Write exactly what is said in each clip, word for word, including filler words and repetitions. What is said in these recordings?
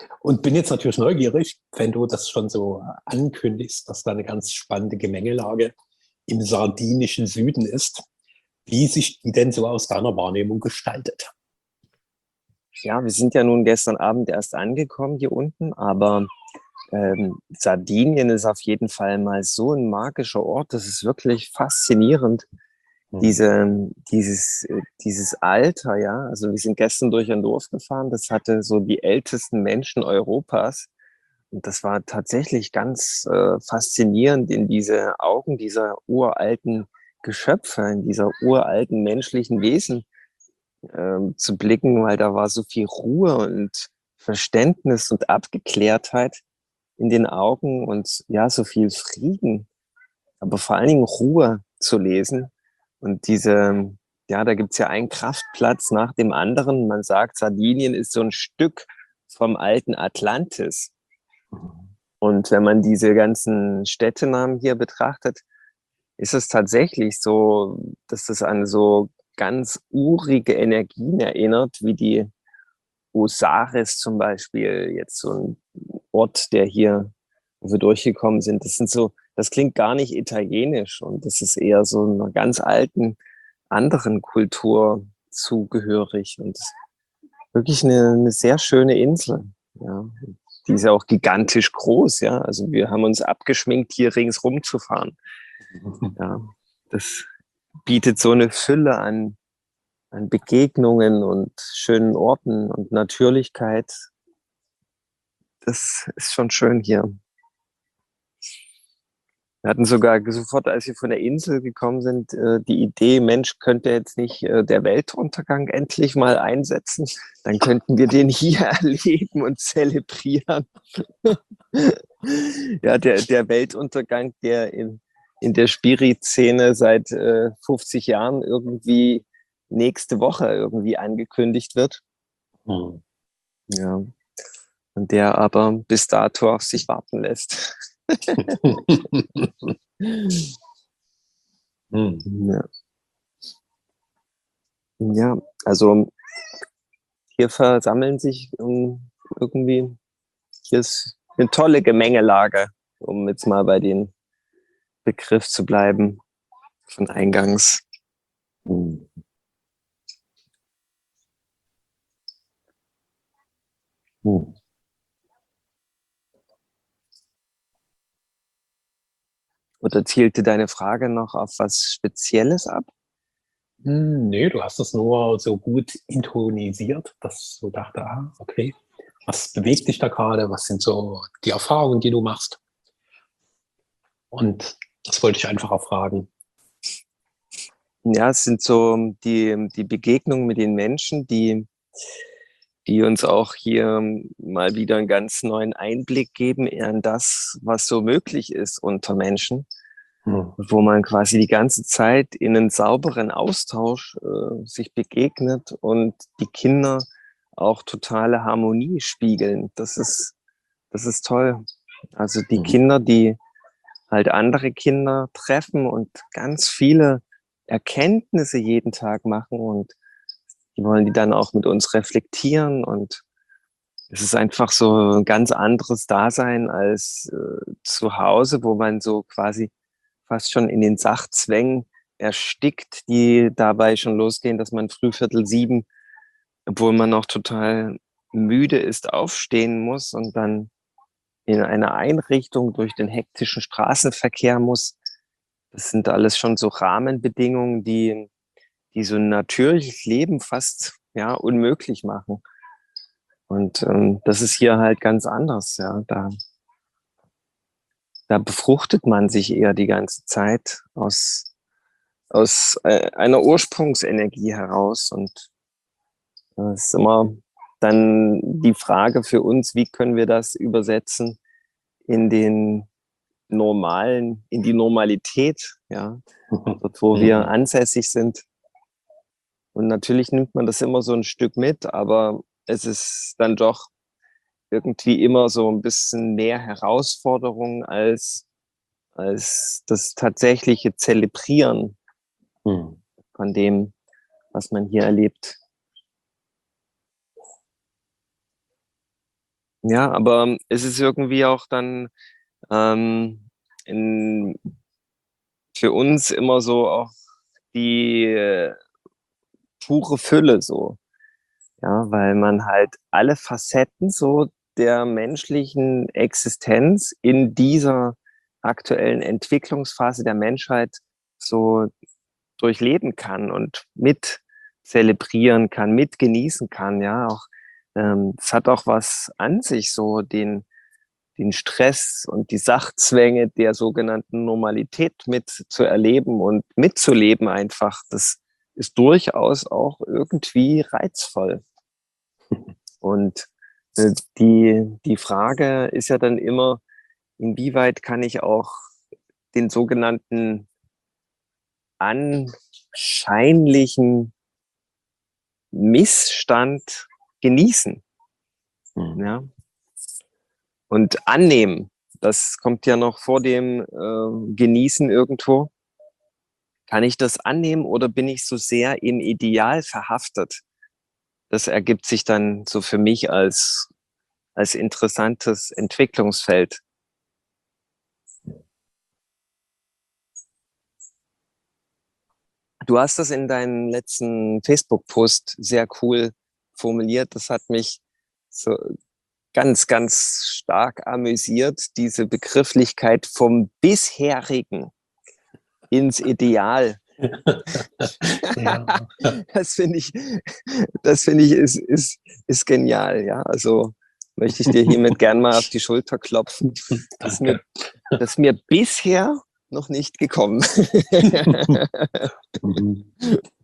Und bin jetzt natürlich neugierig, wenn du das schon so ankündigst, dass da eine ganz spannende Gemengelage im sardinischen Süden ist, wie sich die denn so aus deiner Wahrnehmung gestaltet. Ja, wir sind ja nun gestern Abend erst angekommen hier unten, aber ähm, Sardinien ist auf jeden Fall mal so ein magischer Ort. Das ist wirklich faszinierend. Mhm. Diese, dieses, äh, dieses Alter, ja. Also wir sind gestern durch ein Dorf gefahren, das hatte so die ältesten Menschen Europas. Und das war tatsächlich ganz äh, faszinierend, in diese Augen dieser uralten Geschöpfe, in dieser uralten menschlichen Wesen ähm, zu blicken, weil da war so viel Ruhe und Verständnis und Abgeklärtheit in den Augen und ja, so viel Frieden, aber vor allen Dingen Ruhe zu lesen. Und diese, ja, da gibt's ja einen Kraftplatz nach dem anderen. Man sagt, Sardinien ist so ein Stück vom alten Atlantis. Und wenn man diese ganzen Städtenamen hier betrachtet, ist es tatsächlich so, dass das an so ganz urige Energien erinnert, wie die Osaris zum Beispiel, jetzt so ein Ort, der hier, wo wir durchgekommen sind. Das sind so, das klingt gar nicht italienisch und das ist eher so einer ganz alten, anderen Kultur zugehörig und wirklich eine, eine sehr schöne Insel. Ja, die ist ja auch gigantisch groß, ja. Also wir haben uns abgeschminkt, hier ringsrum zu fahren. Ja, das bietet so eine Fülle an, an Begegnungen und schönen Orten und Natürlichkeit. Das ist schon schön hier. Wir hatten sogar sofort, als wir von der Insel gekommen sind, äh, die Idee, Mensch, könnte jetzt nicht äh, der Weltuntergang endlich mal einsetzen? Dann könnten wir den hier erleben und zelebrieren. Ja, der, der Weltuntergang, der in, in der Spirit-Szene seit äh, fünfzig Jahren irgendwie nächste Woche irgendwie angekündigt wird. Mhm. Ja, und der aber bis dato auf sich warten lässt. Mhm. Ja. Ja, also hier versammeln sich um, irgendwie, hier ist eine tolle Gemengelage, um jetzt mal bei dem Begriff zu bleiben von eingangs. Mhm. Mhm. Oder zielte deine Frage noch auf was Spezielles ab? Hm, nee, du hast das nur so gut intonisiert, dass ich so dachte, ah, okay, was bewegt dich da gerade? Was sind so die Erfahrungen, die du machst? Und das wollte ich einfach auch fragen. Ja, es sind so die, die Begegnungen mit den Menschen, die, die uns auch hier mal wieder einen ganz neuen Einblick geben in das, was so möglich ist unter Menschen, Hm. wo man quasi die ganze Zeit in einen sauberen Austausch äh, sich begegnet und die Kinder auch totale Harmonie spiegeln. Das ist, das ist toll. Also die Hm. Kinder, die halt andere Kinder treffen und ganz viele Erkenntnisse jeden Tag machen und die wollen die dann auch mit uns reflektieren und es ist einfach so ein ganz anderes Dasein als äh, zu Hause, wo man so quasi fast schon in den Sachzwängen erstickt, die dabei schon losgehen, dass man früh Viertel sieben, obwohl man noch total müde ist, aufstehen muss und dann in eine Einrichtung durch den hektischen Straßenverkehr muss. Das sind alles schon so Rahmenbedingungen, die, die so ein natürliches Leben fast ja unmöglich machen. Und ähm, das ist hier halt ganz anders. Ja, da, da befruchtet man sich eher die ganze Zeit aus aus äh, einer Ursprungsenergie heraus. Und das ist immer dann die Frage für uns, wie können wir das übersetzen in den normalen, in die Normalität, ja, dort, wo wir Hm. ansässig sind. Und natürlich nimmt man das immer so ein Stück mit, aber es ist dann doch irgendwie immer so ein bisschen mehr Herausforderung als, als das tatsächliche Zelebrieren Hm. von dem, was man hier erlebt. Ja, aber es ist irgendwie auch dann ähm, in, für uns immer so auch die äh, pure Fülle so. Ja, weil man halt alle Facetten so der menschlichen Existenz in dieser aktuellen Entwicklungsphase der Menschheit so durchleben kann und mit zelebrieren kann, mit genießen kann, ja, auch, ähm, es hat auch was an sich, so den, den Stress und die Sachzwänge der sogenannten Normalität mit zu erleben und mitzuleben einfach. Das ist durchaus auch irgendwie reizvoll. Und äh, die, die Frage ist ja dann immer, inwieweit kann ich auch den sogenannten anscheinlichen Missstand genießen, Mhm. ja, und annehmen. Das kommt ja noch vor dem äh, Genießen irgendwo. Kann ich das annehmen oder bin ich so sehr im Ideal verhaftet? Das ergibt sich dann so für mich als, als interessantes Entwicklungsfeld. Du hast das in deinem letzten Facebook-Post sehr cool formuliert. Das hat mich so ganz, ganz stark amüsiert, diese Begrifflichkeit vom bisherigen ins Ideal. Ja. Das finde ich, das finde ich ist, ist, ist genial. Ja, also möchte ich dir hiermit gern mal auf die Schulter klopfen. Das ist mir, Danke. das ist mir bisher noch nicht gekommen. Mhm.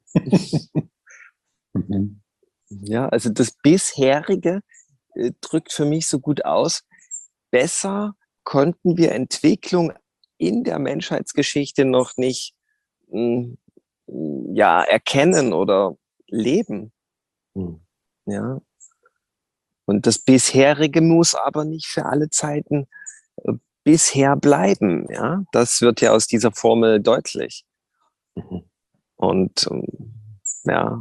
Mhm. Ja, also das bisherige äh, drückt für mich so gut aus. Besser konnten wir Entwicklung in der Menschheitsgeschichte noch nicht mh, ja, erkennen oder leben. Mhm. Ja. Und das bisherige muss aber nicht für alle Zeiten äh, bisher bleiben. Ja. Das wird ja aus dieser Formel deutlich. Mhm. Und ähm, ja,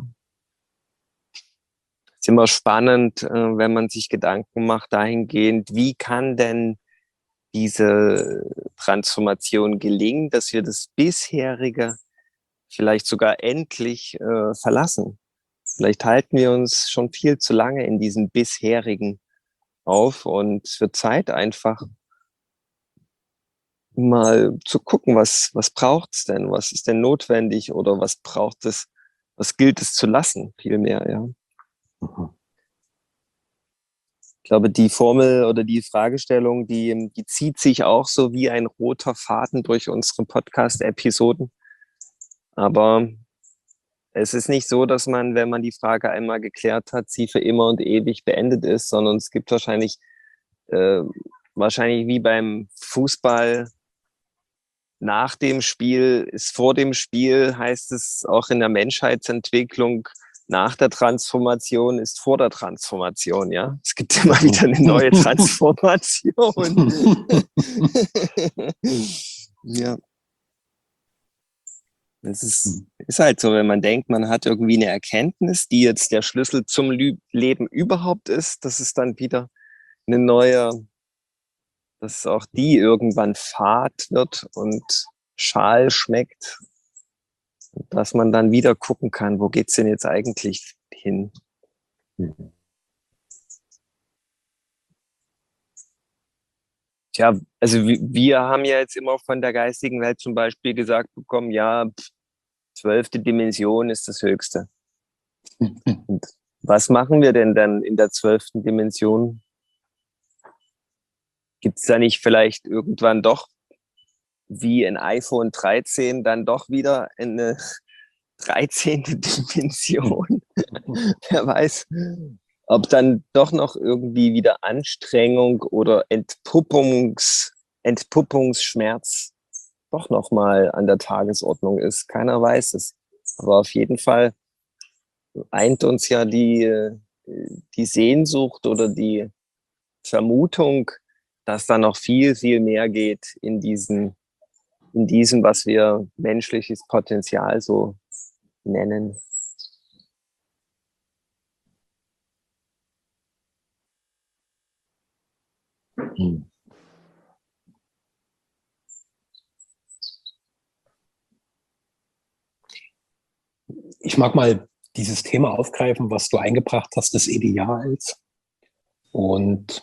ist immer spannend, äh, wenn man sich Gedanken macht dahingehend, wie kann denn diese Transformation gelingen, dass wir das bisherige vielleicht sogar endlich äh, verlassen. Vielleicht halten wir uns schon viel zu lange in diesem bisherigen auf und es wird Zeit einfach mal zu gucken, was, was braucht es denn, was ist denn notwendig oder was braucht es, was gilt es zu lassen, vielmehr, ja. Mhm. Ich glaube, die Formel oder die Fragestellung, die, die zieht sich auch so wie ein roter Faden durch unsere Podcast-Episoden. Aber es ist nicht so, dass man, wenn man die Frage einmal geklärt hat, sie für immer und ewig beendet ist, sondern es gibt wahrscheinlich, äh, wahrscheinlich wie beim Fußball, nach dem Spiel ist vor dem Spiel, heißt es auch in der Menschheitsentwicklung, nach der Transformation ist vor der Transformation, ja. Es gibt immer wieder eine neue Transformation. Ja, es ist, ist halt so, wenn man denkt, man hat irgendwie eine Erkenntnis, die jetzt der Schlüssel zum Lü Leben überhaupt ist, das ist dann wieder eine neue, dass auch die irgendwann fad wird und schal schmeckt, dass man dann wieder gucken kann, wo geht's denn jetzt eigentlich hin? Mhm. Tja, also wir, wir haben ja jetzt immer von der geistigen Welt zum Beispiel gesagt bekommen, ja, pff, zwölfte Dimension ist das Höchste. Und was machen wir denn dann in der zwölften Dimension? Gibt es da nicht vielleicht irgendwann doch wie ein iPhone dreizehn dann doch wieder eine dreizehnte Dimension? Wer weiß, ob dann doch noch irgendwie wieder Anstrengung oder Entpuppungs, Entpuppungsschmerz doch noch mal an der Tagesordnung ist. Keiner weiß es. Aber auf jeden Fall eint uns ja die, die Sehnsucht oder die Vermutung, dass da noch viel, viel mehr geht in diesen, in diesem, was wir menschliches Potenzial so nennen. Hm. Ich mag mal dieses Thema aufgreifen, was du eingebracht hast, des Ideals. Und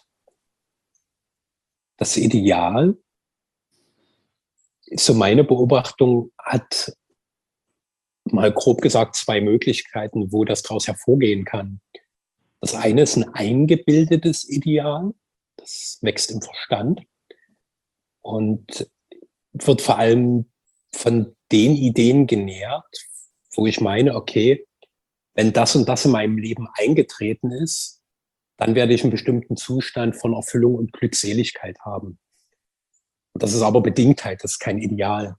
das Ideal, ist so meine Beobachtung, hat mal grob gesagt zwei Möglichkeiten, wo das daraus hervorgehen kann. Das eine ist ein eingebildetes Ideal, das wächst im Verstand und wird vor allem von den Ideen genährt, wo ich meine, okay, wenn das und das in meinem Leben eingetreten ist, dann werde ich einen bestimmten Zustand von Erfüllung und Glückseligkeit haben. Und das ist aber Bedingtheit, das ist kein Ideal.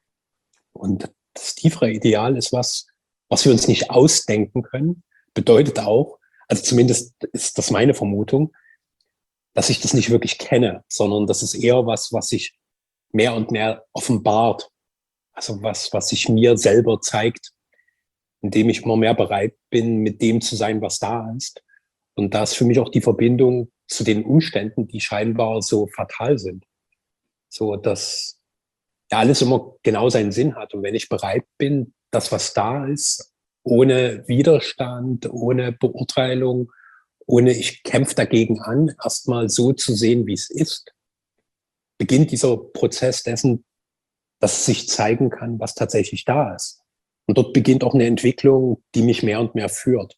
Und das tiefere Ideal ist was, was wir uns nicht ausdenken können, bedeutet auch, also zumindest ist das meine Vermutung, dass ich das nicht wirklich kenne, sondern das ist eher was, was sich mehr und mehr offenbart. Also was, was sich mir selber zeigt, indem ich immer mehr bereit bin, mit dem zu sein, was da ist. Und da ist für mich auch die Verbindung zu den Umständen, die scheinbar so fatal sind. So, dass ja alles immer genau seinen Sinn hat. Und wenn ich bereit bin, das, was da ist, ohne Widerstand, ohne Beurteilung, ohne ich kämpfe dagegen an, erstmal so zu sehen, wie es ist, beginnt dieser Prozess dessen, dass es sich zeigen kann, was tatsächlich da ist. Und dort beginnt auch eine Entwicklung, die mich mehr und mehr führt.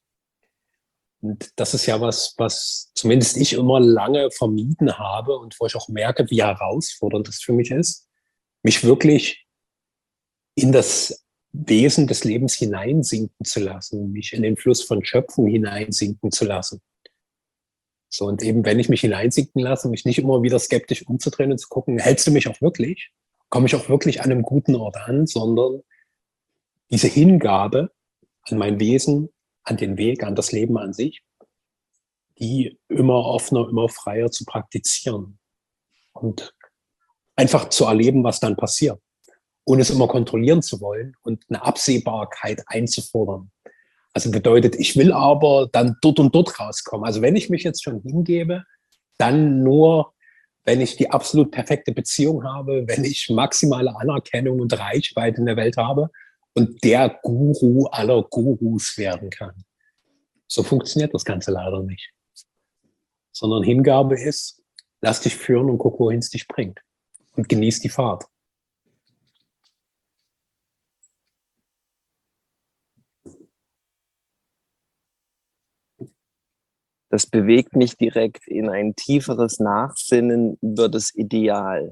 Und das ist ja was, was zumindest ich immer lange vermieden habe und wo ich auch merke, wie herausfordernd das für mich ist, mich wirklich in das Wesen des Lebens hineinsinken zu lassen, mich in den Fluss von Schöpfung hineinsinken zu lassen. So, und eben, wenn ich mich hineinsinken lasse, mich nicht immer wieder skeptisch umzudrehen und zu gucken, hältst du mich auch wirklich? Komme ich auch wirklich an einem guten Ort an, sondern diese Hingabe an mein Wesen, an den Weg, an das Leben an sich, die immer offener, immer freier zu praktizieren und einfach zu erleben, was dann passiert, ohne es immer kontrollieren zu wollen und eine Absehbarkeit einzufordern. Also bedeutet, ich will aber dann dort und dort rauskommen. Also wenn ich mich jetzt schon hingebe, dann nur, wenn ich die absolut perfekte Beziehung habe, wenn ich maximale Anerkennung und Reichweite in der Welt habe und der Guru aller Gurus werden kann. So funktioniert das Ganze leider nicht. Sondern Hingabe ist, lass dich führen und guck, wohin es dich bringt. Und genieß die Fahrt. Das bewegt mich direkt in ein tieferes Nachsinnen über das Ideal.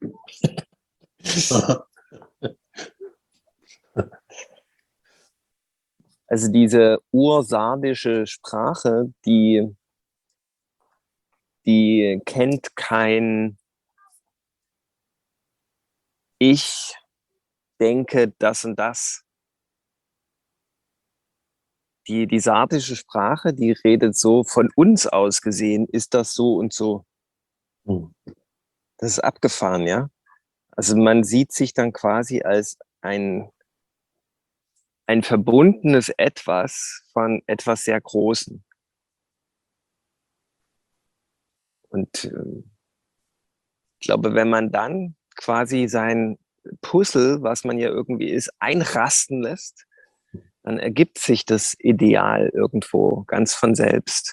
Also diese ursardische Sprache, die, die kennt kein Ich denke das und das. Die, die sardische Sprache, die redet so, von uns aus gesehen, ist das so und so. Das ist abgefahren, ja. Also man sieht sich dann quasi als ein, ein verbundenes Etwas von etwas sehr Großem. Und äh, ich glaube, wenn man dann quasi sein Puzzle, was man ja irgendwie ist, einrasten lässt, dann ergibt sich das Ideal irgendwo ganz von selbst.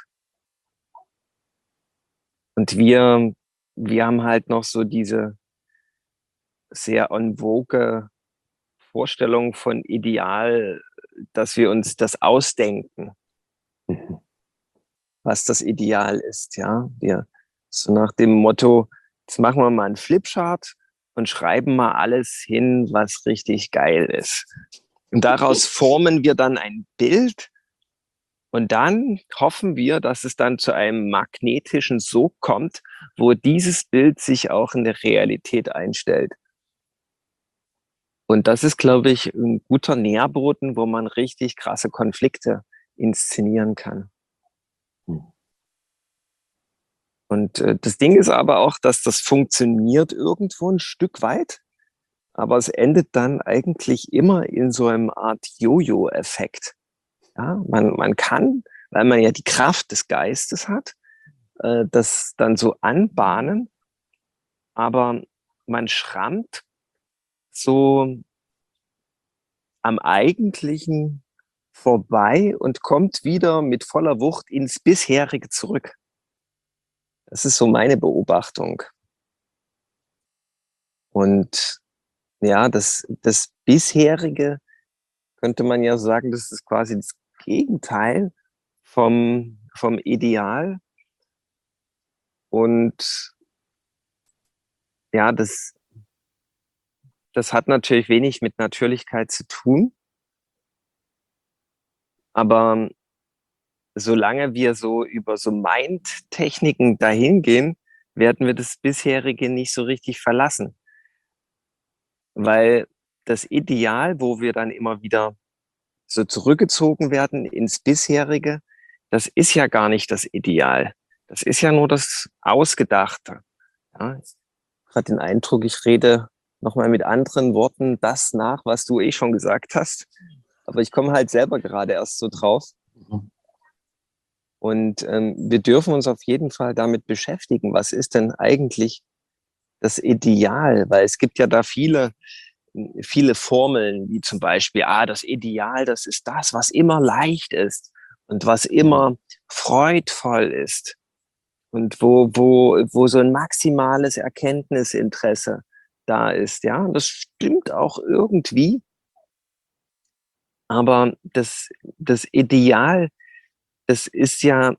Und wir, wir haben halt noch so diese sehr en vogue Vorstellung von Ideal, dass wir uns das ausdenken, was das Ideal ist. Ja, wir so nach dem Motto, jetzt machen wir mal einen Flipchart und schreiben mal alles hin, was richtig geil ist. Und daraus formen wir dann ein Bild und dann hoffen wir, dass es dann zu einem magnetischen Sog kommt, wo dieses Bild sich auch in der Realität einstellt. Und das ist, glaube ich, ein guter Nährboden, wo man richtig krasse Konflikte inszenieren kann. Und äh, das Ding ist aber auch, dass das funktioniert irgendwo ein Stück weit, aber es endet dann eigentlich immer in so einem Art Jojo-Effekt. Ja, man, man kann, weil man ja die Kraft des Geistes hat, äh, das dann so anbahnen, aber man schrammt so am Eigentlichen vorbei und kommt wieder mit voller Wucht ins Bisherige zurück. Das ist so meine Beobachtung. Und ja, das, das Bisherige könnte man ja sagen, das ist quasi das Gegenteil vom, vom Ideal. Und ja, das, das hat natürlich wenig mit Natürlichkeit zu tun. Aber solange wir so über so Mind-Techniken dahin gehen, werden wir das Bisherige nicht so richtig verlassen. Weil das Ideal, wo wir dann immer wieder so zurückgezogen werden ins Bisherige, das ist ja gar nicht das Ideal. Das ist ja nur das Ausgedachte. Ja, ich habe den Eindruck, ich rede nochmal mit anderen Worten das nach, was du eh schon gesagt hast. Aber ich komme halt selber gerade erst so drauf. Mhm. Und ähm, wir dürfen uns auf jeden Fall damit beschäftigen. Was ist denn eigentlich das Ideal? Weil es gibt ja da viele, viele Formeln, wie zum Beispiel, ah, das Ideal, das ist das, was immer leicht ist und was immer freudvoll ist und wo, wo, wo so ein maximales Erkenntnisinteresse da ist. Ja, und das stimmt auch irgendwie. Aber das, das Ideal, das ist ja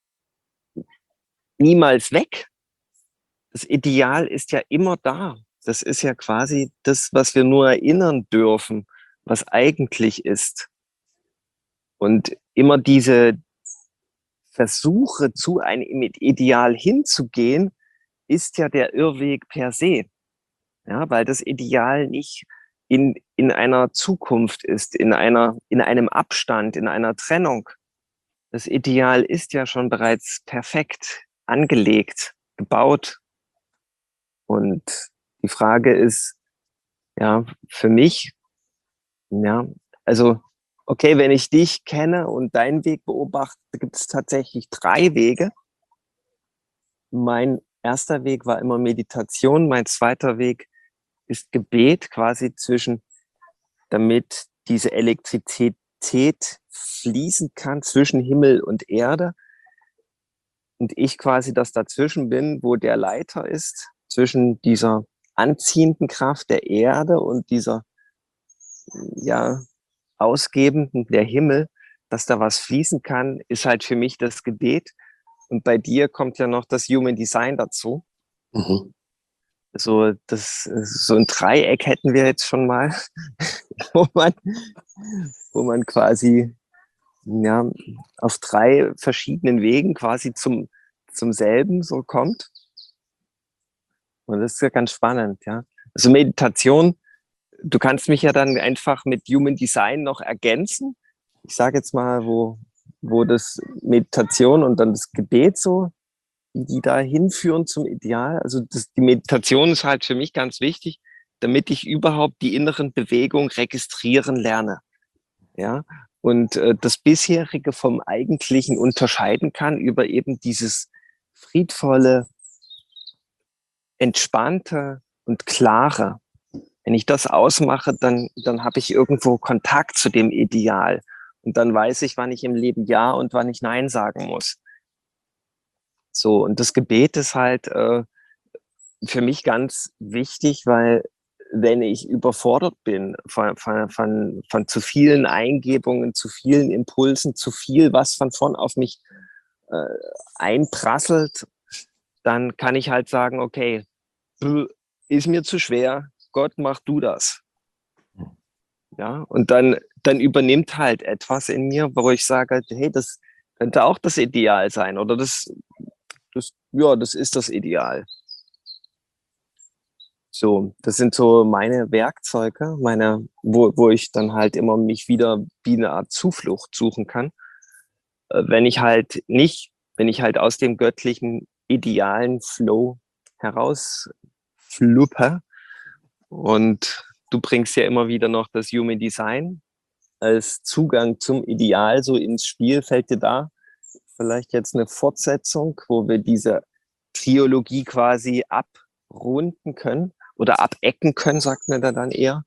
niemals weg. Das Ideal ist ja immer da. Das ist ja quasi das, was wir nur erinnern dürfen, was eigentlich ist. Und immer diese Versuche, zu einem Ideal hinzugehen, ist ja der Irrweg per se. Ja, weil das Ideal nicht in, in einer Zukunft ist, in einer, in einem Abstand, in einer Trennung. Das Ideal ist ja schon bereits perfekt angelegt, gebaut. Und die Frage ist, ja, für mich, ja, also, okay, wenn ich dich kenne und deinen Weg beobachte, gibt es tatsächlich drei Wege. Mein erster Weg war immer Meditation, mein zweiter Weg ist Gebet, quasi zwischen, damit diese Elektrizität fließen kann zwischen Himmel und Erde und ich quasi das dazwischen bin, wo der Leiter ist, zwischen dieser anziehenden Kraft der Erde und dieser, ja, ausgebenden, der Himmel, dass da was fließen kann, ist halt für mich das Gebet. Und bei dir kommt ja noch das Human Design dazu. Mhm. So, das, so ein Dreieck hätten wir jetzt schon mal, wo man, wo man quasi, ja, auf drei verschiedenen Wegen quasi zum, zum selben so kommt. Und das ist ja ganz spannend, ja. Also Meditation, du kannst mich ja dann einfach mit Human Design noch ergänzen. Ich sage jetzt mal, wo, wo das Meditation und dann das Gebet so, die da hinführen zum Ideal. Also das, die Meditation ist halt für mich ganz wichtig, damit ich überhaupt die inneren Bewegungen registrieren lerne. Ja, und äh, das bisherige vom Eigentlichen unterscheiden kann über eben dieses friedvolle, entspannte und klare. Wenn ich das ausmache, dann, dann habe ich irgendwo Kontakt zu dem Ideal. Und dann weiß ich, wann ich im Leben Ja und wann ich Nein sagen muss. So, und das Gebet ist halt äh, für mich ganz wichtig, weil wenn ich überfordert bin von, von, von, von zu vielen Eingebungen, zu vielen Impulsen, zu viel, was von vorn auf mich äh, einprasselt, dann kann ich halt sagen, okay, ist mir zu schwer, Gott, mach du das. Ja, und dann, dann übernimmt halt etwas in mir, wo ich sage, hey, das könnte auch das Ideal sein oder das, das, ja, das ist das Ideal. So, das sind so meine Werkzeuge, meine, wo, wo ich dann halt immer mich wieder wie eine Art Zuflucht suchen kann. Äh, Wenn ich halt nicht, wenn ich halt aus dem göttlichen, idealen Flow herausfluppe und du bringst ja immer wieder noch das Human Design als Zugang zum Ideal so ins Spiel, fällt dir da vielleicht jetzt eine Fortsetzung, wo wir diese Trilogie quasi abrunden können oder abecken können, sagt man da dann eher.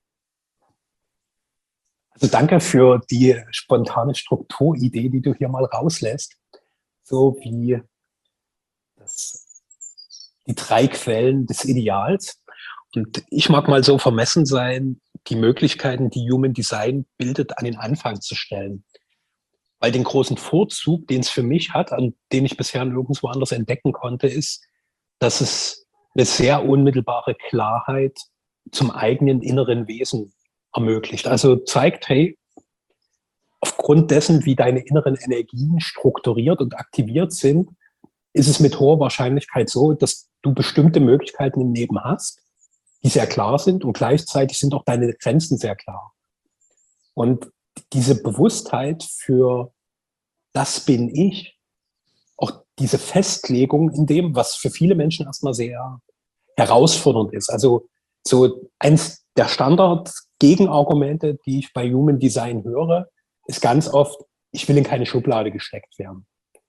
Also danke für die spontane Strukturidee, die du hier mal rauslässt. So wie das, die drei Quellen des Ideals. Und ich mag mal so vermessen sein, die Möglichkeiten, die Human Design bildet, an den Anfang zu stellen. Weil den großen Vorzug, den es für mich hat, an den ich bisher nirgendwo anders entdecken konnte, ist, dass es eine sehr unmittelbare Klarheit zum eigenen inneren Wesen ermöglicht. Also zeigt, hey, aufgrund dessen, wie deine inneren Energien strukturiert und aktiviert sind, ist es mit hoher Wahrscheinlichkeit so, dass du bestimmte Möglichkeiten im Leben hast, die sehr klar sind, und gleichzeitig sind auch deine Grenzen sehr klar. Und diese Bewusstheit für das bin ich, auch diese Festlegung in dem, was für viele Menschen erstmal sehr herausfordernd ist. Also so eins der Standard-Gegenargumente, die ich bei Human Design höre, ist ganz oft, ich will in keine Schublade gesteckt werden.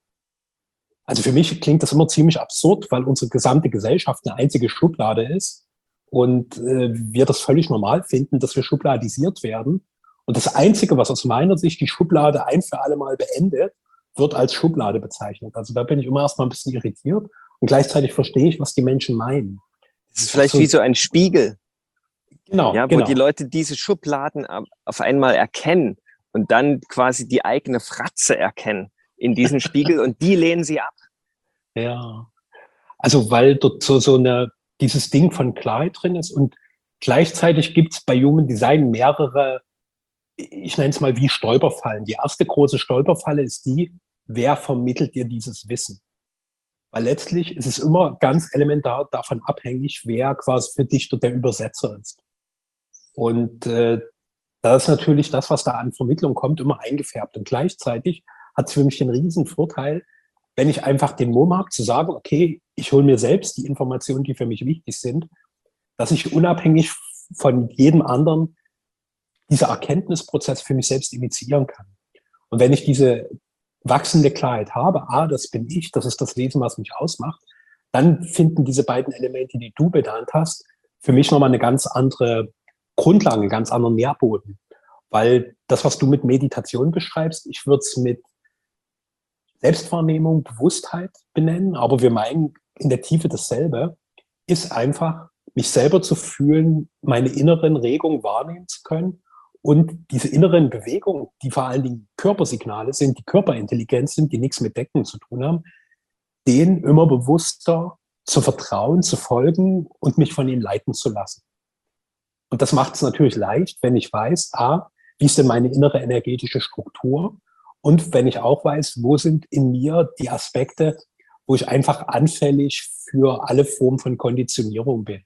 Also für mich klingt das immer ziemlich absurd, weil unsere gesamte Gesellschaft eine einzige Schublade ist und äh, wir das völlig normal finden, dass wir schubladisiert werden. Und das Einzige, was aus meiner Sicht die Schublade ein für alle Mal beendet, wird als Schublade bezeichnet. Also da bin ich immer erstmal ein bisschen irritiert und gleichzeitig verstehe ich, was die Menschen meinen. Das ist vielleicht also, wie so ein Spiegel. Genau, ja, wo genau. die Leute diese Schubladen auf einmal erkennen und dann quasi die eigene Fratze erkennen in diesem Spiegel und die lehnen sie ab. Ja, also weil dort so, so eine, dieses Ding von Klarheit drin ist und gleichzeitig gibt es bei Human Design mehrere, ich nenne es mal wie Stolperfallen. Die erste große Stolperfalle ist die, wer vermittelt dir dieses Wissen? Weil letztlich ist es immer ganz elementar davon abhängig, wer quasi für dich dort der Übersetzer ist. Und äh, da ist natürlich das, was da an Vermittlung kommt, immer eingefärbt. Und gleichzeitig hat es für mich den riesen Vorteil, wenn ich einfach den Mumm habe, zu sagen, okay, ich hole mir selbst die Informationen, die für mich wichtig sind, dass ich unabhängig von jedem anderen dieser Erkenntnisprozess für mich selbst initiieren kann. Und wenn ich diese wachsende Klarheit habe, ah, das bin ich, das ist das Wesen, was mich ausmacht, dann finden diese beiden Elemente, die du benannt hast, für mich nochmal eine ganz andere Grundlage, einen ganz anderen Nährboden. Weil das, was du mit Meditation beschreibst, ich würde es mit Selbstwahrnehmung, Bewusstheit benennen, aber wir meinen in der Tiefe dasselbe, ist einfach, mich selber zu fühlen, meine inneren Regungen wahrnehmen zu können und diese inneren Bewegungen, die vor allen Dingen Körpersignale sind, die Körperintelligenz sind, die nichts mit Denken zu tun haben, denen immer bewusster zu vertrauen, zu folgen und mich von ihnen leiten zu lassen. Und das macht es natürlich leicht, wenn ich weiß, ah, wie ist denn meine innere energetische Struktur? Und wenn ich auch weiß, wo sind in mir die Aspekte, wo ich einfach anfällig für alle Formen von Konditionierung bin.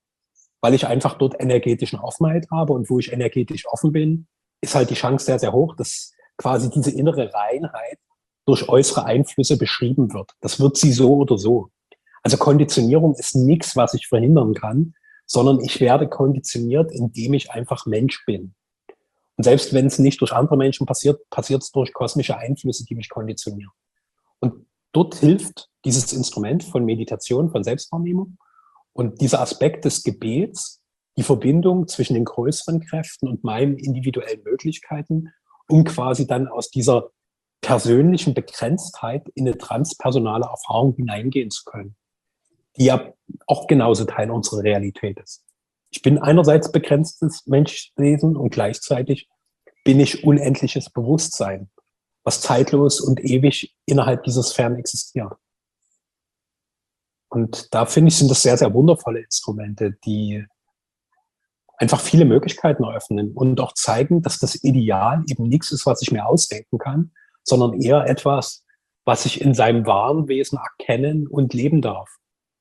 Weil ich einfach dort energetischen Offenheit habe und wo ich energetisch offen bin, ist halt die Chance sehr, sehr hoch, dass quasi diese innere Reinheit durch äußere Einflüsse beschrieben wird. Das wird sie so oder so. Also Konditionierung ist nichts, was ich verhindern kann, sondern ich werde konditioniert, indem ich einfach Mensch bin. Und selbst wenn es nicht durch andere Menschen passiert, passiert es durch kosmische Einflüsse, die mich konditionieren. Und dort hilft dieses Instrument von Meditation, von Selbstwahrnehmung und dieser Aspekt des Gebets, die Verbindung zwischen den größeren Kräften und meinen individuellen Möglichkeiten, um quasi dann aus dieser persönlichen Begrenztheit in eine transpersonale Erfahrung hineingehen zu können, die ja auch genauso Teil unserer Realität ist. Ich bin einerseits begrenztes Menschwesen und gleichzeitig bin ich unendliches Bewusstsein, was zeitlos und ewig innerhalb dieser Sphären existiert. Und da finde ich, sind das sehr, sehr wundervolle Instrumente, die einfach viele Möglichkeiten eröffnen und auch zeigen, dass das Ideal eben nichts ist, was ich mir ausdenken kann, sondern eher etwas, was ich in seinem wahren Wesen erkennen und leben darf.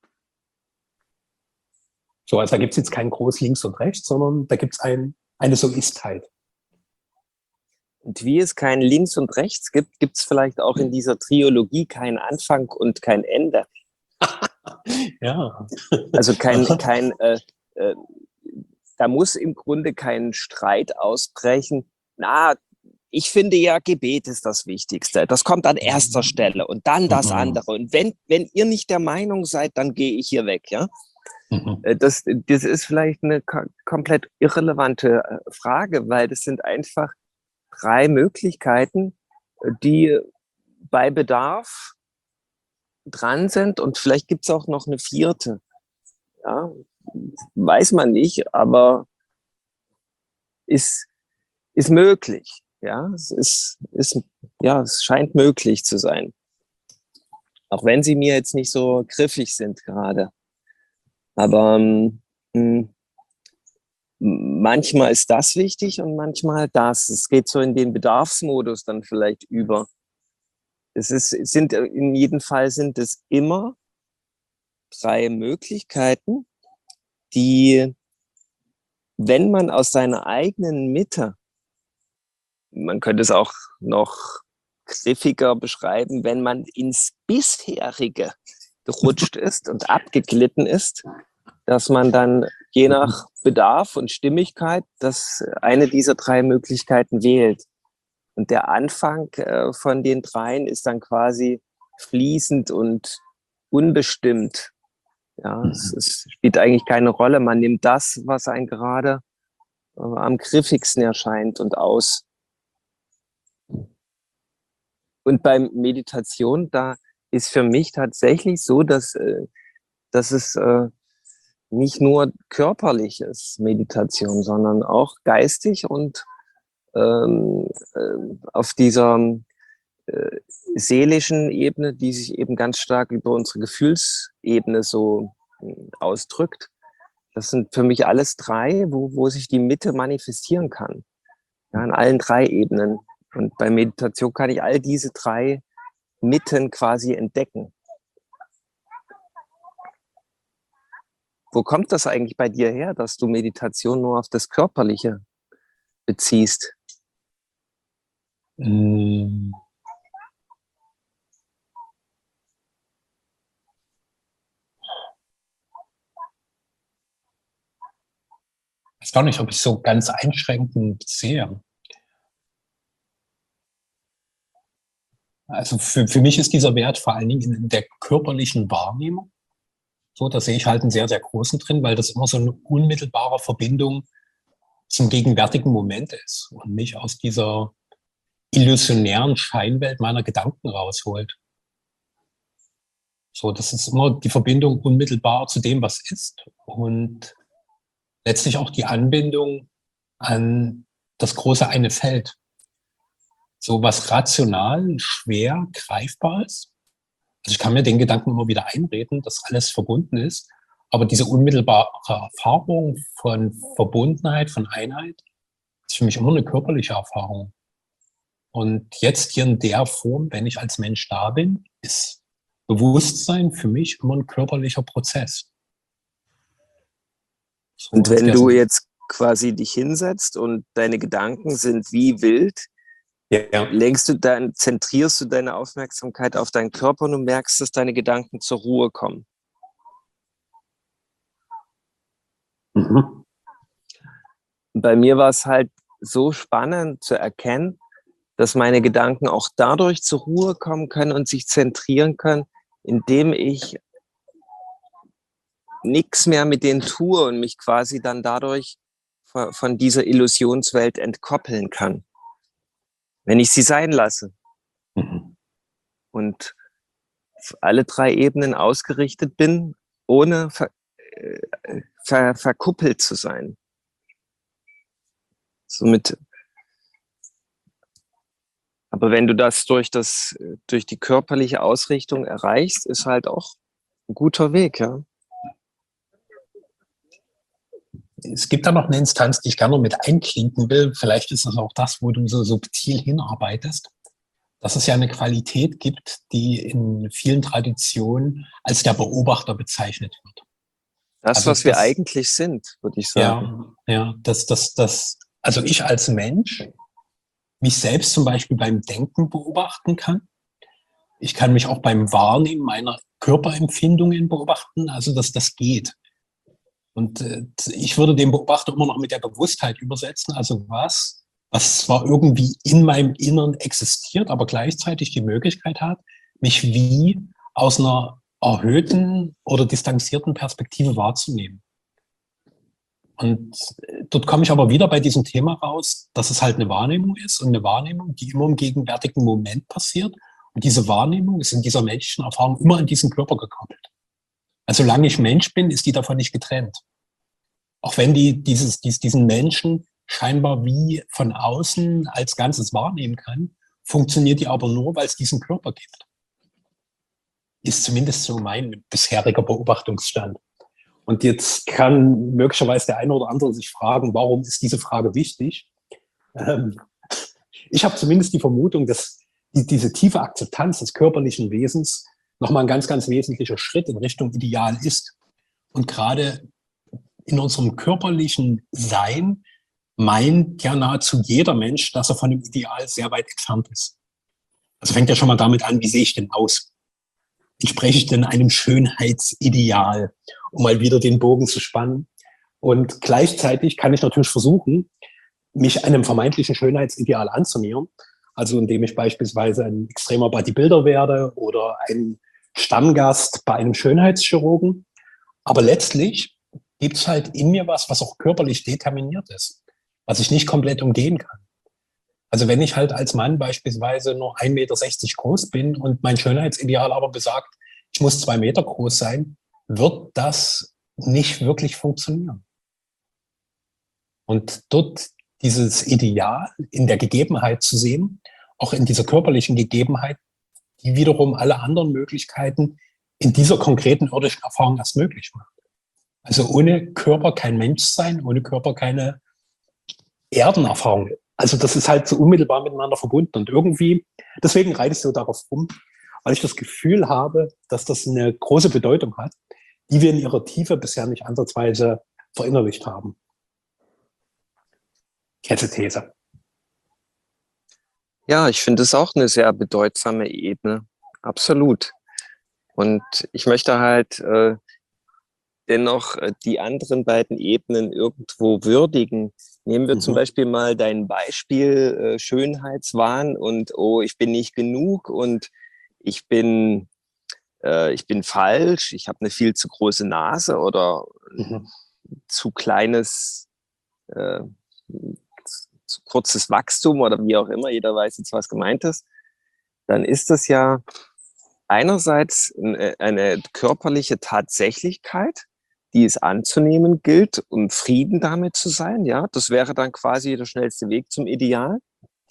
So, also da gibt es jetzt kein groß links und rechts, sondern da gibt es ein, eine So-Istheit. Und wie es kein Links und Rechts gibt, gibt es vielleicht auch in dieser Trilogie keinen Anfang und kein Ende. Ja. Also kein, kein äh, äh, da muss im Grunde kein Streit ausbrechen. Na, ich finde ja, Gebet ist das Wichtigste. Das kommt an erster Stelle und dann das Mhm. andere. Und wenn, wenn ihr nicht der Meinung seid, dann gehe ich hier weg, ja? Mhm. Äh, Das, das ist vielleicht eine ko- komplett irrelevante äh, Frage, weil das sind einfach drei Möglichkeiten, äh, die bei Bedarf dran sind und vielleicht gibt es auch noch eine vierte. Ja, weiß man nicht, aber ist, ist möglich. Ja, es ist, ist, ja, es scheint möglich zu sein. Auch wenn sie mir jetzt nicht so griffig sind gerade. Aber ähm, mh, manchmal ist das wichtig und manchmal das. Es geht so in den Bedarfsmodus dann vielleicht über. Es ist, sind, in jedem Fall sind es immer drei Möglichkeiten, die, wenn man aus seiner eigenen Mitte, man könnte es auch noch griffiger beschreiben, wenn man ins bisherige gerutscht ist und abgeglitten ist, dass man dann je nach Bedarf und Stimmigkeit das eine dieser drei Möglichkeiten wählt. Und der Anfang äh, von den dreien ist dann quasi fließend und unbestimmt. Ja, es, es spielt eigentlich keine Rolle. Man nimmt das, was einem gerade äh, am griffigsten erscheint und aus. Und beim Meditation, da ist für mich tatsächlich so, dass, äh, dass es äh, nicht nur körperlich ist, Meditation, sondern auch geistig und ähm, äh, auf dieser äh, seelischen Ebene, die sich eben ganz stark über unsere Gefühlsebene so äh, ausdrückt. Das sind für mich alles drei, wo, wo sich die Mitte manifestieren kann. Ja, an allen drei Ebenen. Und bei Meditation kann ich all diese drei Mitten quasi entdecken. Wo kommt das eigentlich bei dir her, dass du Meditation nur auf das Körperliche beziehst? Mm. Ich weiß gar nicht, ob ich so ganz einschränkend sehe. Also für, für mich ist dieser Wert vor allen Dingen in der körperlichen Wahrnehmung. So, da sehe ich halt einen sehr, sehr großen drin, weil das immer so eine unmittelbare Verbindung zum gegenwärtigen Moment ist und mich aus dieser illusionären Scheinwelt meiner Gedanken rausholt. So, das ist immer die Verbindung unmittelbar zu dem, was ist und letztlich auch die Anbindung an das große eine Feld. So was rational, schwer greifbar ist. Also ich kann mir den Gedanken immer wieder einreden, dass alles verbunden ist. Aber diese unmittelbare Erfahrung von Verbundenheit, von Einheit, ist für mich immer eine körperliche Erfahrung. Und jetzt hier in der Form, wenn ich als Mensch da bin, ist Bewusstsein für mich immer ein körperlicher Prozess. So, Und also wenn der, du jetzt quasi dich hinsetzt und deine Gedanken sind wie wild, ja, lenkst du dann, zentrierst du deine Aufmerksamkeit auf deinen Körper und du merkst, dass deine Gedanken zur Ruhe kommen. mhm. Bei mir war es halt so spannend zu erkennen, dass meine Gedanken auch dadurch zur Ruhe kommen können und sich zentrieren können, indem ich nichts mehr mit denen tue und mich quasi dann dadurch von dieser Illusionswelt entkoppeln kann, wenn ich sie sein lasse. Mhm. Und auf alle drei Ebenen ausgerichtet bin, ohne ver, äh, ver, verkuppelt zu sein. Somit, aber wenn du das durch das, durch die körperliche Ausrichtung erreichst, ist halt auch ein guter Weg, ja. Es gibt da noch eine Instanz, die ich gerne noch mit einklinken will. Vielleicht ist das auch das, wo du so subtil hinarbeitest. Dass es ja eine Qualität gibt, die in vielen Traditionen als der Beobachter bezeichnet wird. Das, Also was wir das, eigentlich sind, würde ich sagen. ja, ja, das, das, das, also ich als Mensch mich selbst zum Beispiel beim Denken beobachten kann. Ich kann mich auch beim Wahrnehmen meiner Körperempfindungen beobachten. Also dass das geht. Und äh, ich würde den Beobachter immer noch mit der Bewusstheit übersetzen. Also was was zwar irgendwie in meinem Innern existiert, aber gleichzeitig die Möglichkeit hat, mich wie aus einer erhöhten oder distanzierten Perspektive wahrzunehmen. Und dort komme ich aber wieder bei diesem Thema raus, dass es halt eine Wahrnehmung ist und eine Wahrnehmung, die immer im gegenwärtigen Moment passiert. Und diese Wahrnehmung ist in dieser menschlichen Erfahrung immer an diesen Körper gekoppelt. Also solange ich Mensch bin, ist die davon nicht getrennt. Auch wenn die dieses, dies, diesen Menschen scheinbar wie von außen als Ganzes wahrnehmen kann, funktioniert die aber nur, weil es diesen Körper gibt. Ist zumindest so mein bisheriger Beobachtungsstand. Und jetzt kann möglicherweise der eine oder andere sich fragen, warum ist diese Frage wichtig? Ähm, ich habe zumindest die Vermutung, dass die, diese tiefe Akzeptanz des körperlichen Wesens nochmal ein ganz, ganz wesentlicher Schritt in Richtung Ideal ist. Und gerade in unserem körperlichen Sein meint ja nahezu jeder Mensch, dass er von dem Ideal sehr weit entfernt ist. Also fängt ja schon mal damit an, wie sehe ich denn aus? Entspreche ich denn einem Schönheitsideal, um mal wieder den Bogen zu spannen? Und gleichzeitig kann ich natürlich versuchen, mich einem vermeintlichen Schönheitsideal anzunähern. Also indem ich beispielsweise ein extremer Bodybuilder werde oder ein Stammgast bei einem Schönheitschirurgen. Aber letztlich gibt es halt in mir was, was auch körperlich determiniert ist, was ich nicht komplett umgehen kann. Also wenn ich halt als Mann beispielsweise nur ein Meter sechzig groß bin und mein Schönheitsideal aber besagt, ich muss zwei Meter groß sein, wird das nicht wirklich funktionieren. Und dort dieses Ideal in der Gegebenheit zu sehen, auch in dieser körperlichen Gegebenheit, die wiederum alle anderen Möglichkeiten in dieser konkreten irdischen Erfahrung erst möglich macht. Also ohne Körper kein Menschsein, ohne Körper keine Erdenerfahrung. Also das ist halt so unmittelbar miteinander verbunden. Und irgendwie, deswegen reite ich so darauf rum, weil ich das Gefühl habe, dass das eine große Bedeutung hat, die wir in ihrer Tiefe bisher nicht ansatzweise verinnerlicht haben. Kette-These. Ja, ich finde es auch eine sehr bedeutsame Ebene. Absolut. Und ich möchte halt äh, dennoch äh, die anderen beiden Ebenen irgendwo würdigen. Nehmen wir mhm. zum Beispiel mal dein Beispiel äh, Schönheitswahn und oh, ich bin nicht genug und ich bin, äh, ich bin falsch, ich habe eine viel zu große Nase oder mhm. zu kleines, äh, zu kurzes Wachstum oder wie auch immer, jeder weiß jetzt, was gemeint ist. Dann ist das ja einerseits eine körperliche Tatsächlichkeit, die es anzunehmen gilt, um Frieden damit zu sein. Ja, das wäre dann quasi der schnellste Weg zum Ideal.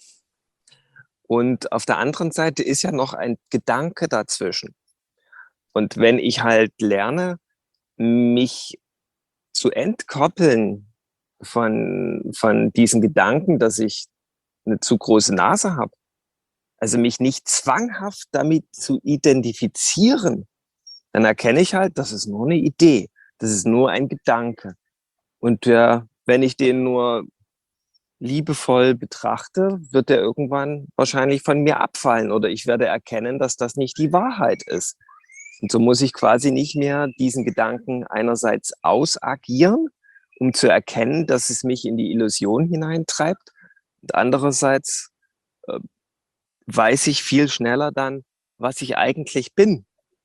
Und auf der anderen Seite ist ja noch ein Gedanke dazwischen. Und wenn ich halt lerne, mich zu entkoppeln von, von diesen Gedanken, dass ich eine zu große Nase habe, also mich nicht zwanghaft damit zu identifizieren, dann erkenne ich halt, das ist nur eine Idee. Das ist nur ein Gedanke. Und äh, wenn ich den nur liebevoll betrachte, wird er irgendwann wahrscheinlich von mir abfallen oder ich werde erkennen, dass das nicht die Wahrheit ist. Und so muss ich quasi nicht mehr diesen Gedanken einerseits ausagieren, um zu erkennen, dass es mich in die Illusion hineintreibt. Und andererseits äh, weiß ich viel schneller dann, was ich eigentlich bin.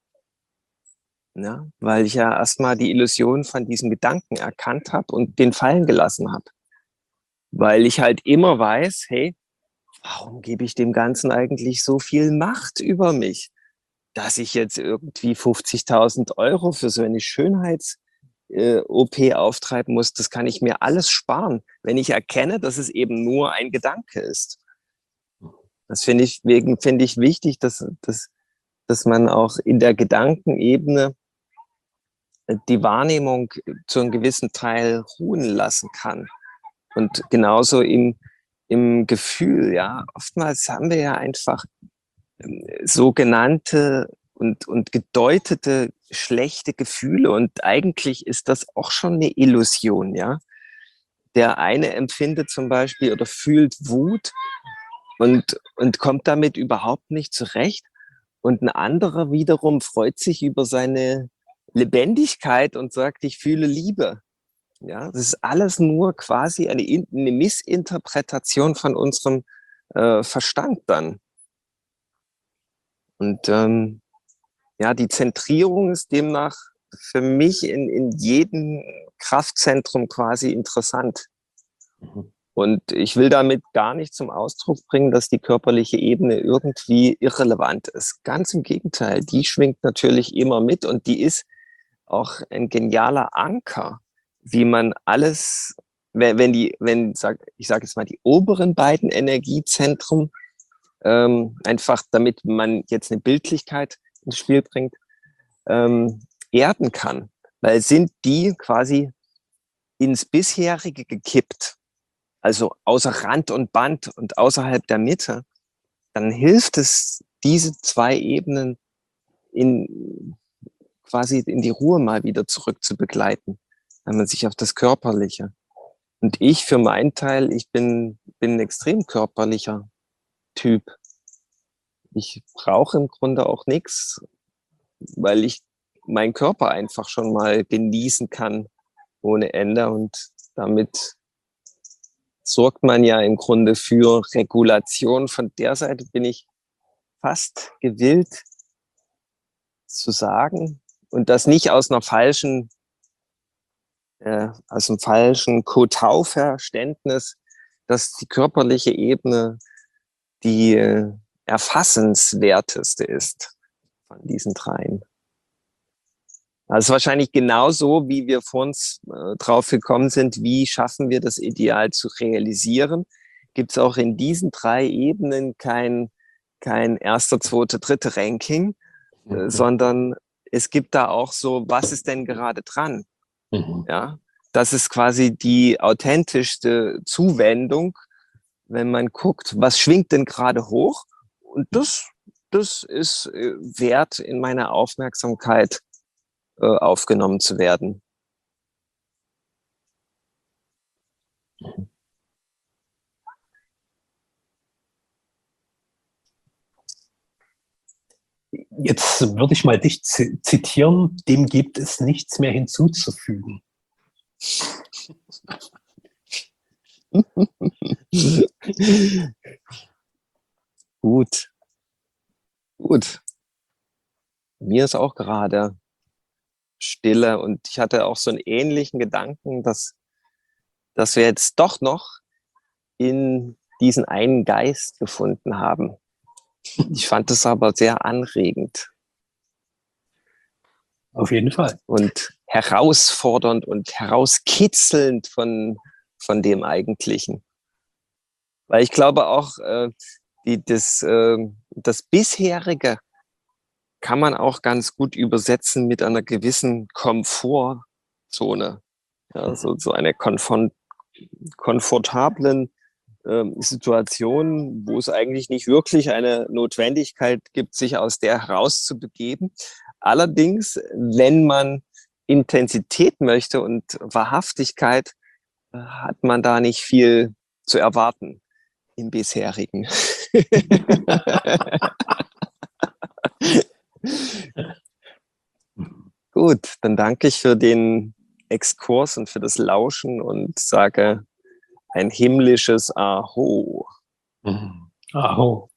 Ja, weil ich ja erstmal die Illusion von diesem Gedanken erkannt habe und den fallen gelassen habe. Weil ich halt immer weiß, hey, warum gebe ich dem Ganzen eigentlich so viel Macht über mich, dass ich jetzt irgendwie fünfzigtausend Euro für so eine Schönheits-O P auftreiben muss, das kann ich mir alles sparen, wenn ich erkenne, dass es eben nur ein Gedanke ist. Das finde ich, wegen finde ich wichtig, dass, dass, dass man auch in der Gedankenebene die Wahrnehmung zu einem gewissen Teil ruhen lassen kann. Und genauso im, im Gefühl, ja. Oftmals haben wir ja einfach sogenannte und, und gedeutete schlechte Gefühle und eigentlich ist das auch schon eine Illusion, ja. Der eine empfindet zum Beispiel oder fühlt Wut und, und kommt damit überhaupt nicht zurecht und ein anderer wiederum freut sich über seine Lebendigkeit und sagt, ich fühle Liebe. Ja, das ist alles nur quasi eine, eine Missinterpretation von unserem äh, Verstand dann. Und ähm, ja, die Zentrierung ist demnach für mich in, in jedem Kraftzentrum quasi interessant. Mhm. Und ich will damit gar nicht zum Ausdruck bringen, dass die körperliche Ebene irgendwie irrelevant ist. Ganz im Gegenteil, die schwingt natürlich immer mit und die ist auch ein genialer Anker, wie man alles, wenn, wenn die, wenn, sag, ich sage jetzt mal, die oberen beiden Energiezentren, ähm, einfach damit man jetzt eine Bildlichkeit ins Spiel bringt, ähm, erden kann. Weil sind die quasi ins bisherige gekippt, also außer Rand und Band und außerhalb der Mitte, dann hilft es, diese zwei Ebenen in quasi in die Ruhe mal wieder zurück zu begleiten, wenn man sich auf das Körperliche. Und ich für meinen Teil, ich bin, bin ein extrem körperlicher Typ. Ich brauche im Grunde auch nichts, weil ich meinen Körper einfach schon mal genießen kann ohne Ende. Und damit sorgt man ja im Grunde für Regulation. Von der Seite bin ich fast gewillt zu sagen, und das nicht aus einer falschen, äh, aus einem falschen Kotau-Verständnis, dass die körperliche Ebene die äh, erfassenswerteste ist von diesen dreien. Also wahrscheinlich genauso, wie wir vor uns äh, drauf gekommen sind, wie schaffen wir das Ideal zu realisieren, gibt es auch in diesen drei Ebenen kein, kein erster, zweiter, dritter Ranking, äh, Mhm. sondern es gibt da auch so, was ist denn gerade dran? Mhm. Ja, das ist quasi die authentischste Zuwendung, wenn man guckt, was schwingt denn gerade hoch? Und das, das ist äh, wert, in meiner Aufmerksamkeit äh, aufgenommen zu werden. Jetzt würde ich mal dich zitieren, dem gibt es nichts mehr hinzuzufügen. Gut, gut. Mir ist auch gerade Stille und ich hatte auch so einen ähnlichen Gedanken, dass, dass wir jetzt doch noch in diesen einen Geist gefunden haben. Ich fand es aber sehr anregend. Auf jeden Fall. Und herausfordernd und herauskitzelnd von, von dem Eigentlichen. Weil ich glaube auch, äh, die, das, äh, das bisherige kann man auch ganz gut übersetzen mit einer gewissen Komfortzone. Ja, so, so einer komfort, komfortablen äh, Situation, wo es eigentlich nicht wirklich eine Notwendigkeit gibt, sich aus der herauszubegeben. Allerdings, wenn man Intensität möchte und Wahrhaftigkeit, hat man da nicht viel zu erwarten im bisherigen. Gut, dann danke ich für den Exkurs und für das Lauschen und sage ein himmlisches Aho. Mhm. Aho.